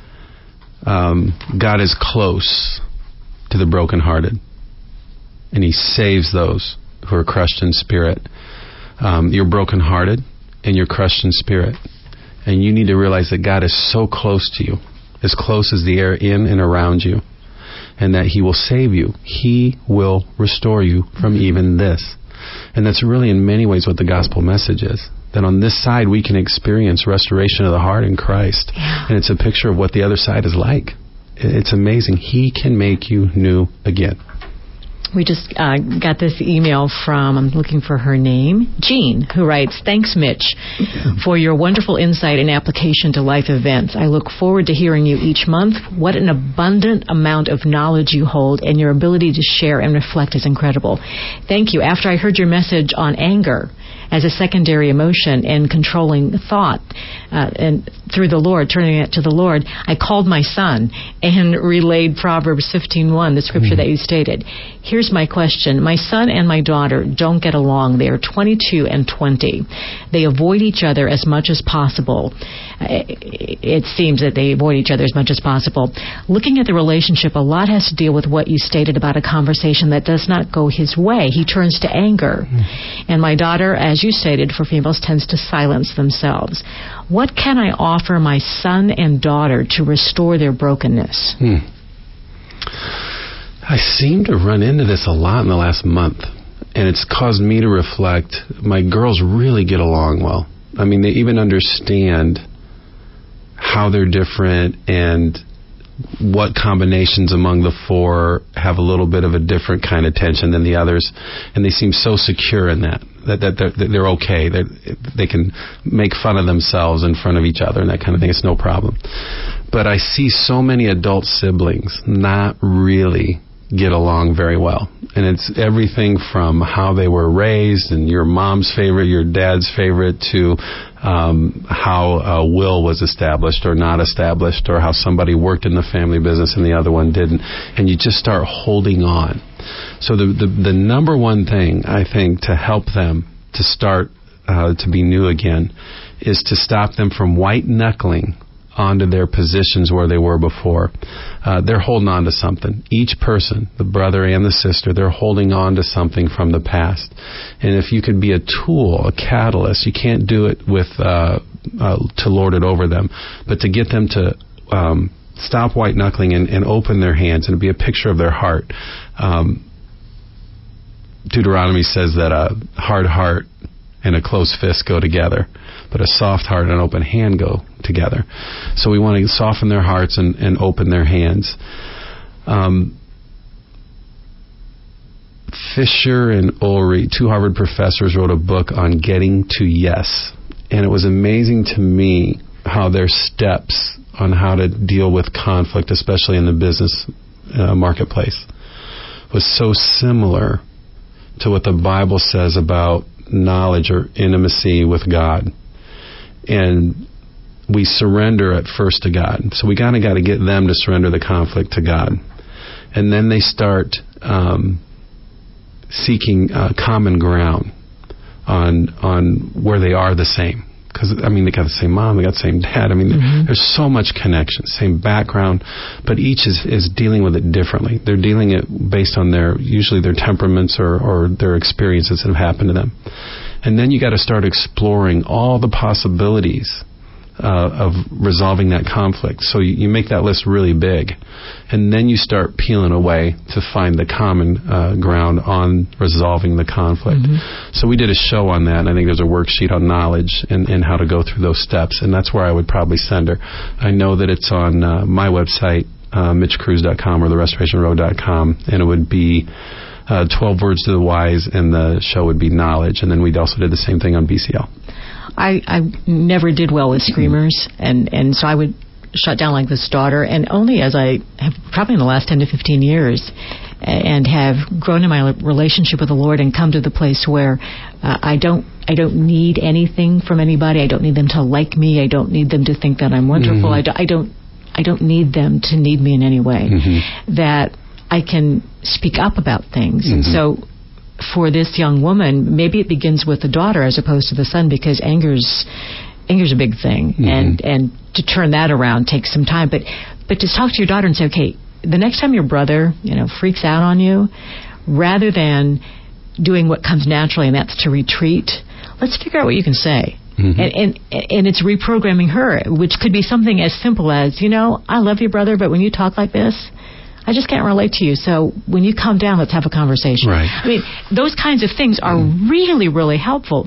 God is close to the brokenhearted, and He saves those who are crushed in spirit. You're brokenhearted, and you're crushed in spirit. And you need to realize that God is so close to you, as close as the air in and around you, and that He will save you. He will restore you from even this. And that's really in many ways what the gospel message is. That on this side we can experience restoration of the heart in Christ. And it's a picture of what the other side is like. It's amazing. He can make you new again. We just got this email from, I'm looking for her name, Jean, who writes, "Thanks, Mitch, for your wonderful insight and application to life events. I look forward to hearing you each month. What an abundant amount of knowledge you hold, and your ability to share and reflect is incredible. Thank you. After I heard your message on anger as a secondary emotion and controlling thought, and through the Lord, turning it to the Lord, I called my son and relayed Proverbs 15:1, the scripture that you stated. Here's my question. My son and my daughter don't get along. They are 22 and 20. They avoid each other as much as possible. It seems that they avoid each other as much as possible. Looking at the relationship, a lot has to deal with what you stated about a conversation that does not go his way. He turns to anger. And my daughter, as you stated, for females, tends to silence themselves. What can I offer my son and daughter to restore their brokenness?" I seem to run into this a lot in the last month, and it's caused me to reflect. My girls really get along well. I mean, they even understand how they're different and what combinations among the four have a little bit of a different kind of tension than the others, and they seem so secure in that they're okay, that they can make fun of themselves in front of each other and that kind of thing. It's no problem. But I see so many adult siblings not really get along very well, and it's everything from how they were raised and your mom's favorite, your dad's favorite, to how a will was established or not established, or how somebody worked in the family business and the other one didn't, and you just start holding on. So the number one thing I think to help them to start to be new again is to stop them from white knuckling onto their positions where they were before. They're holding on to something. Each person, the brother and the sister, they're holding on to something from the past. And if you could be a tool, a catalyst, you can't do it with to lord it over them, but to get them to stop white knuckling and open their hands and be a picture of their heart. Deuteronomy says that a hard heart and a closed fist go together, but a soft heart and an open hand go together. So we want to soften their hearts and open their hands. Fisher and Ulrich, two Harvard professors, wrote a book on getting to yes. And it was amazing to me how their steps on how to deal with conflict, especially in the business marketplace, was so similar to what the Bible says about knowledge or intimacy with God. And we surrender at first to God. So we got to get them to surrender the conflict to God. And then they start seeking common ground on where they are the same. Because, I mean, they got the same mom, they got the same dad. I mean, there's so much connection, same background, but each is dealing with it differently. They're dealing it based on usually their temperaments or their experiences that have happened to them. And then you got to start exploring all the possibilities of resolving that conflict. So you make that list really big, and then you start peeling away to find the common ground on resolving the conflict. So we did a show on that, and I think there's a worksheet on knowledge and how to go through those steps, and that's where I would probably send her. I know that it's on my website, MitchCruz.com or TheRestorationRoad.com, and it would be 12 Words to the Wise, and the show would be knowledge, and then we also did the same thing on BCL. I never did well with screamers, and so I would shut down like this daughter, and only as I have probably in the last 10 to 15 years and have grown in my relationship with the Lord and come to the place where I don't need anything from anybody. I don't need them to like me. I don't need them to think that I'm wonderful. I don't need them to need me in any way. That I can speak up about things. And so for this young woman, maybe it begins with the daughter as opposed to the son, because anger's a big thing, and to turn that around takes some time. But to talk to your daughter and say, okay, the next time your brother freaks out on you, rather than doing what comes naturally, and that's to retreat, let's figure out what you can say. And it's reprogramming her, which could be something as simple as, I love you, brother, but when you talk like this, I just can't relate to you. So when you come down, let's have a conversation. Right. I mean, those kinds of things are really, really helpful.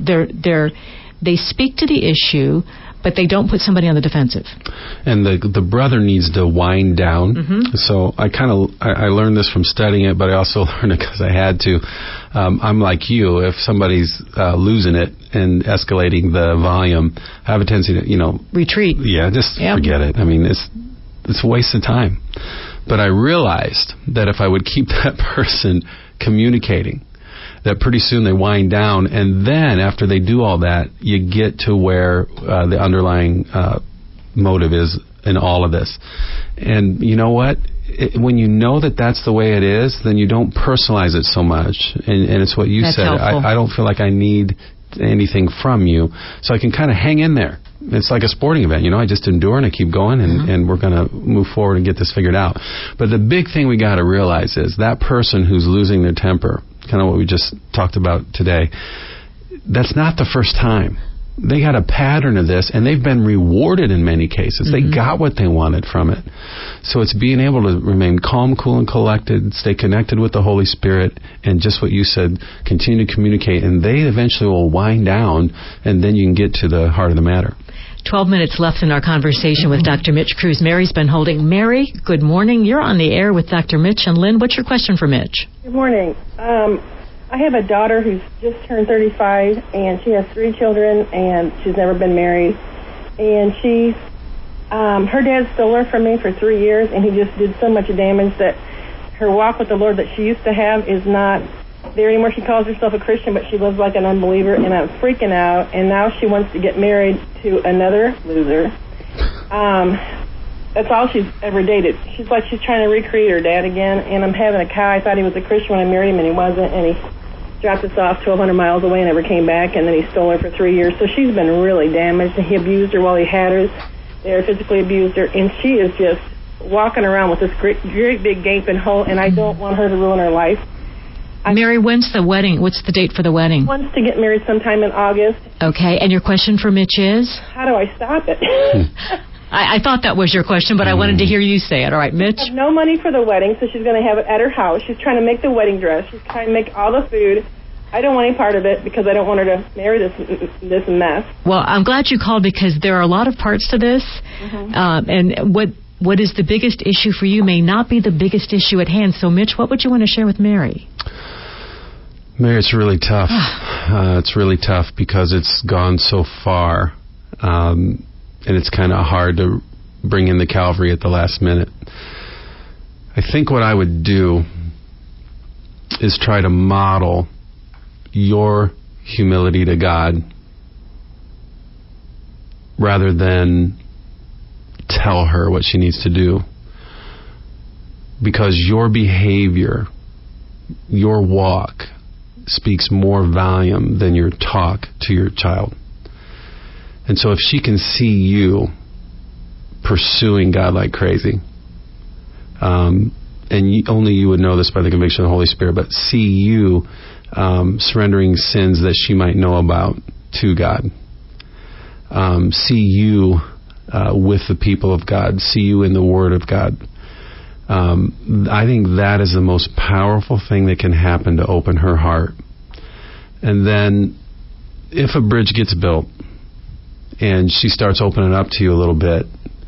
They speak to the issue, but they don't put somebody on the defensive. And the brother needs to wind down. So I learned this from studying it, but I also learned it because I had to. I'm like you. If somebody's losing it and escalating the volume, I have a tendency to, retreat. Yeah, just forget it. I mean, it's a waste of time. But I realized that if I would keep that person communicating, that pretty soon they wind down, and then after they do all that, you get to where the underlying motive is in all of this. And you know what? When you know that that's the way it is, then you don't personalize it so much. And it's what you that's said. I don't feel like I need anything from you, so I can kind of hang in there. It's like a sporting event, I just endure and I keep going, and we're going to move forward and get this figured out. But the big thing we got to realize is that person who's losing their temper, kind of what we just talked about today, that's not the first time. They got a pattern of this, and they've been rewarded in many cases. They got what they wanted from it. So it's being able to remain calm, cool, and collected, stay connected with the Holy Spirit, and just what you said, continue to communicate, and they eventually will wind down, and then you can get to the heart of the matter. 12 minutes left in our conversation with Dr. Mitch Cruz. Mary's been holding. Mary, good morning. You're on the air with Dr. Mitch. And Lynn, what's your question for Mitch? Good morning. I have a daughter who's just turned 35, and she has 3 children, and she's never been married. And her dad stole her from me for 3 years, and he just did so much damage that her walk with the Lord that she used to have is not there anymore. She calls herself a Christian, but she lives like an unbeliever, and I'm freaking out. And now she wants to get married to another loser. That's all she's ever dated. She's trying to recreate her dad again, and I'm having a cow. I thought he was a Christian when I married him, and he wasn't, and he dropped us off 1,200 miles away and never came back, and then he stole her for 3 years. So she's been really damaged, and he abused her while he had her. They physically abused her, and she is just walking around with this great big gaping hole, and I don't want her to ruin her life. Mary, when's the wedding? What's the date for the wedding? Wants to get married sometime in August. Okay, and your question for Mitch is? How do I stop it? I thought that was your question, but I wanted to hear you say it. All right, Mitch? I have no money for the wedding, so she's going to have it at her house. She's trying to make the wedding dress. She's trying to make all the food. I don't want any part of it because I don't want her to marry this mess. Well, I'm glad you called because there are a lot of parts to this, and what is the biggest issue for you may not be the biggest issue at hand. So, Mitch, what would you want to share with Mary? Mary, it's really tough. It's really tough because it's gone so far, and it's kind of hard to bring in the Calvary at the last minute. I think what I would do is try to model your humility to God rather than tell her what she needs to do. Because your behavior, your walk, speaks more volume than your talk to your child. And so if she can see you pursuing God like crazy, and only you would know this by the conviction of the Holy Spirit, but see you surrendering sins that she might know about to God. See you with the people of God. See you in the Word of God. I think that is the most powerful thing that can happen to open her heart. And then if a bridge gets built and she starts opening up to you a little bit,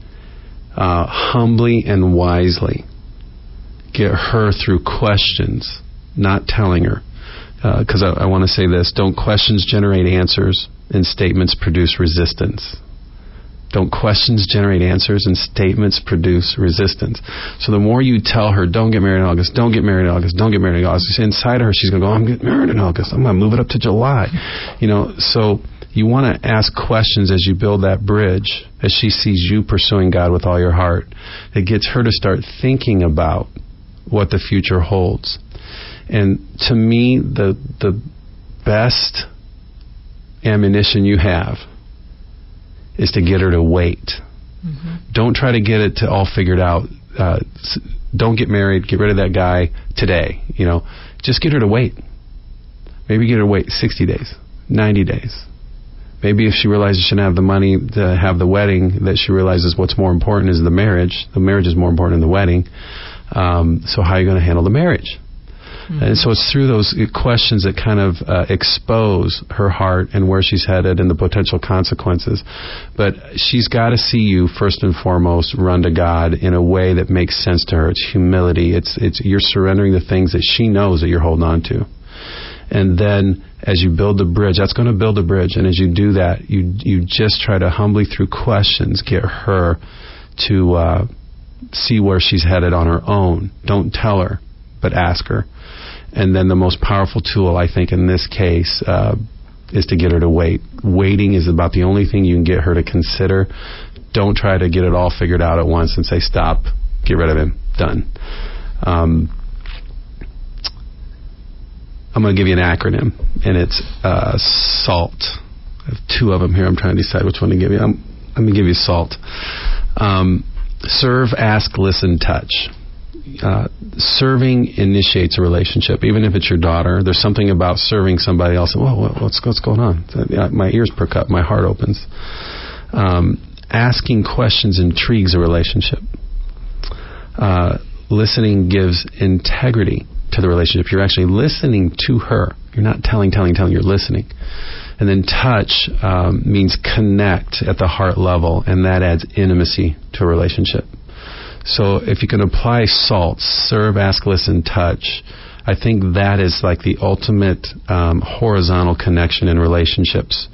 humbly and wisely get her through questions, not telling her. Because I want to say this, don't questions generate answers and statements produce resistance. Don't questions generate answers and statements produce resistance. So the more you tell her, don't get married in August, don't get married in August, don't get married in August, inside her she's going to go, I'm getting married in August, I'm going to move it up to July. So you want to ask questions as you build that bridge, as she sees you pursuing God with all your heart. It gets her to start thinking about what the future holds. And to me, the best ammunition you have is to get her to wait. Mm-hmm. Don't try to get it to all figured out. Don't get married, get rid of that guy today. Just get her to wait. Maybe get her to wait 60 days, 90 days. Maybe if she realizes she shouldn't have the money to have the wedding, that she realizes what's more important is the marriage. The marriage is more important than the wedding. So how are you going to handle the marriage? Mm-hmm. And so it's through those questions that kind of expose her heart and where she's headed and the potential consequences. But she's got to see you first and foremost run to God in a way that makes sense to her. It's humility. It's you're surrendering the things that she knows that you're holding on to. And then as you build the bridge, that's going to build a bridge. And as you do that, you just try to humbly through questions get her to see where she's headed on her own. Don't tell her, but ask her. And then the most powerful tool, I think, in this case, is to get her to wait. Waiting is about the only thing you can get her to consider. Don't try to get it all figured out at once and say, stop, get rid of him, done. I'm going to give you an acronym, and it's SALT. I have two of them here. I'm trying to decide which one to give you. I'm going to give you SALT. Serve, ask, listen, touch. Serving initiates a relationship, even if it's your daughter. There's something about serving somebody else. Whoa, what's going on? My ears perk up, my heart opens. Asking questions intrigues a relationship. Listening gives integrity to the relationship. You're actually listening to her. You're not telling, you're listening. And then touch means connect at the heart level, and that adds intimacy to a relationship. So if you can apply SALT, serve, ask, listen, touch, I think that is like the ultimate horizontal connection in relationships.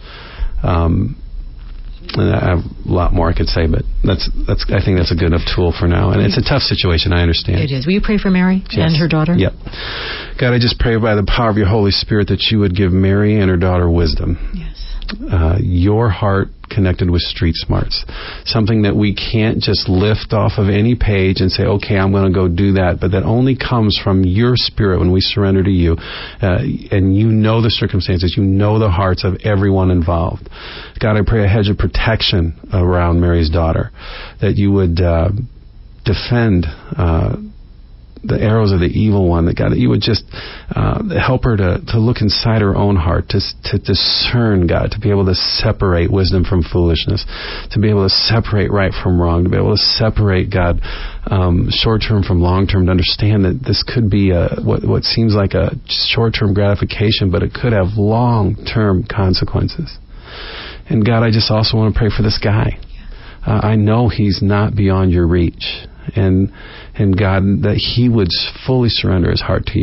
And I have a lot more I could say, but I think that's a good enough tool for now. And it's a tough situation, I understand. It is. Will you pray for Mary and her daughter? Yep. God, I just pray by the power of your Holy Spirit that you would give Mary and her daughter wisdom. Yes. Your heart connected with street smarts. Something that we can't just lift off of any page and say, okay, I'm going to go do that. But that only comes from your Spirit when we surrender to you. And you know the circumstances. You know the hearts of everyone involved. God, I pray a hedge of protection around Mary's daughter. That you would defend the arrows of the evil one, that God, that you would just help her to look inside her own heart, to discern, God, to be able to separate wisdom from foolishness, to be able to separate right from wrong, to be able to separate, God, short-term from long-term, to understand that this could be what seems like a short-term gratification, but it could have long-term consequences. And God, I just also want to pray for this guy. I know he's not beyond your reach. And God, that he would fully surrender his heart to you,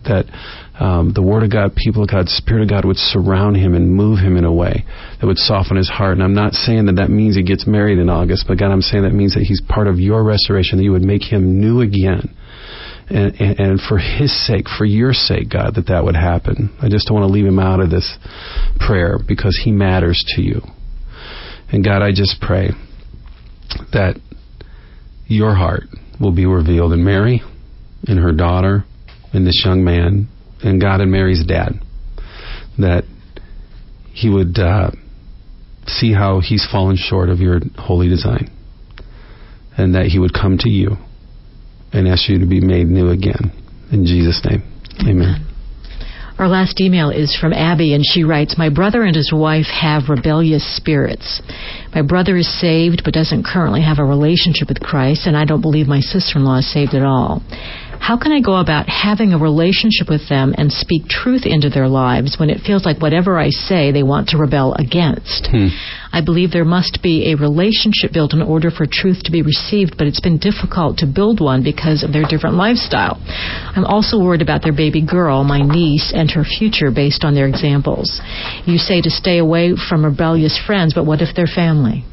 that the Word of God, people of God, Spirit of God would surround him and move him in a way that would soften his heart. And I'm not saying that means he gets married in August, but God, I'm saying that means that he's part of your restoration, that you would make him new again. And for his sake, for your sake, God, that would happen. I just don't want to leave him out of this prayer because he matters to you. And God, I just pray that your heart will be revealed in Mary, in her daughter, in this young man, and God, in Mary's dad, that he would see how he's fallen short of your holy design, and that he would come to you and ask you to be made new again. In Jesus' name, amen. Our last email is from Abby, and she writes, my brother and his wife have rebellious spirits. My brother is saved but doesn't currently have a relationship with Christ, and I don't believe my sister-in-law is saved at all. How can I go about having a relationship with them and speak truth into their lives when it feels like whatever I say they want to rebel against? I believe there must be a relationship built in order for truth to be received, but it's been difficult to build one because of their different lifestyle. I'm also worried about their baby girl, my niece, and her future based on their examples. You say to stay away from rebellious friends, but what if they're family?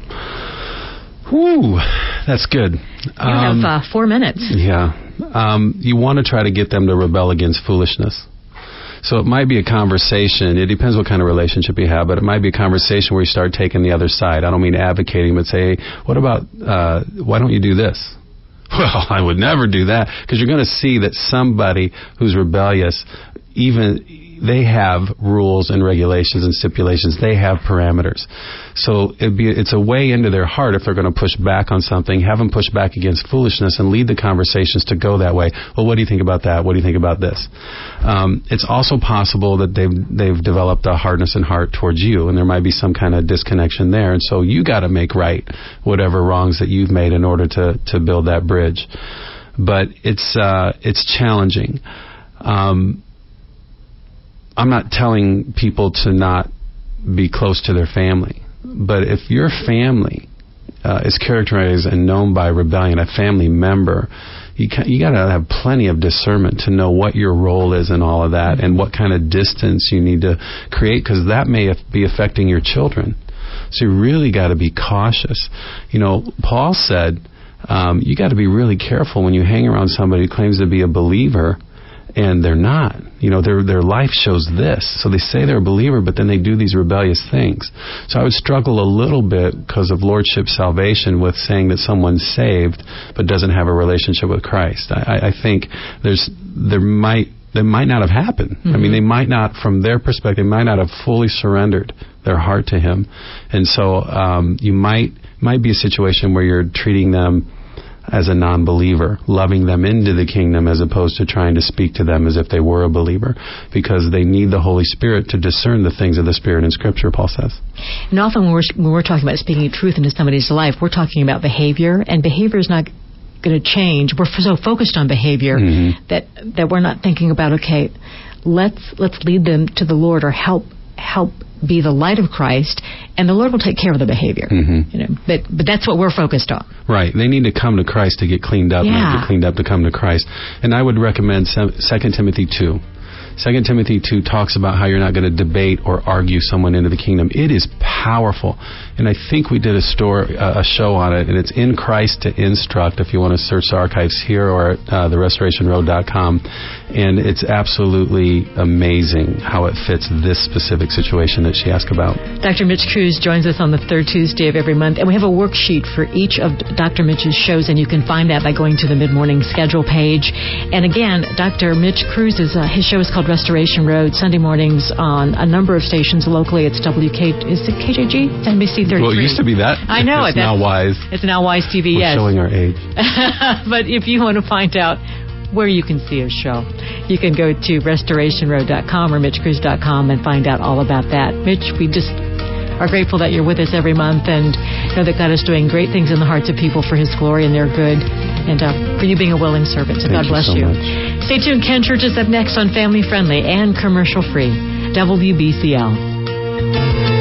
Whew, that's good. You have 4 minutes. Yeah. You want to try to get them to rebel against foolishness. So it might be a conversation. It depends what kind of relationship you have, but it might be a conversation where you start taking the other side. I don't mean advocating, but say, hey, what about, why don't you do this? Well, I would never do that, because you're going to see that somebody who's rebellious, even they have rules and regulations and stipulations. They have parameters. So it's a way into their heart if they're going to push back on something, have them push back against foolishness and lead the conversations to go that way. Well, what do you think about that? What do you think about this? It's also possible that they've developed a hardness in heart towards you, and there might be some kind of disconnection there. And so you got to make right whatever wrongs that you've made in order to build that bridge. But it's challenging. I'm not telling people to not be close to their family, but if your family is characterized and known by rebellion, a family member, you got to have plenty of discernment to know what your role is in all of that and what kind of distance you need to create, because that may be affecting your children. So you really got to be cautious. Paul said you got to be really careful when you hang around somebody who claims to be a believer and they're not. Their life shows this. So they say they're a believer, but then they do these rebellious things. So I would struggle a little bit because of lordship salvation with saying that someone's saved but doesn't have a relationship with Christ. I think that might not have happened. Mm-hmm. I mean, they might not, from their perspective, might not have fully surrendered their heart to Him. And so you might be a situation where you're treating them as a non-believer, loving them into the kingdom as opposed to trying to speak to them as if they were a believer, because they need the Holy Spirit to discern the things of the Spirit in Scripture, Paul says. And often when we're talking about speaking truth into somebody's life, we're talking about behavior, and behavior is not going to change. We're so focused on behavior that we're not thinking about, okay, let's lead them to the Lord, or help be the light of Christ, and the Lord will take care of the behavior. But that's what we're focused on. Right. They need to come to Christ to get cleaned up, not get cleaned up to come to Christ. And I would recommend 2 Timothy 2. 2 Timothy 2 talks about how you're not going to debate or argue someone into the kingdom. It is powerful. And I think we did a show on it, and it's In Christ to Instruct, if you want to search the archives here or at therestorationroad.com. And it's absolutely amazing how it fits this specific situation that she asked about. Dr. Mitch Kruse joins us on the third Tuesday of every month, and we have a worksheet for each of Dr. Mitch's shows, and you can find that by going to the mid-morning schedule page. And again, Dr. Mitch Kruse, his show is called Restoration Road, Sunday mornings on a number of stations locally. It's is it KJG? NBC 33. Well, it used to be that. I know. It's now Wise. It's now Wise TV, We're showing our age. But if you want to find out where you can see a show, you can go to restorationroad.com or mitchkruse.com and find out all about that. Mitch, we just are grateful that you're with us every month, and know that God is doing great things in the hearts of people for His glory and their good, and for you being a willing servant. So God bless you. Stay tuned. Ken Church is up next on Family Friendly and Commercial Free WBCL.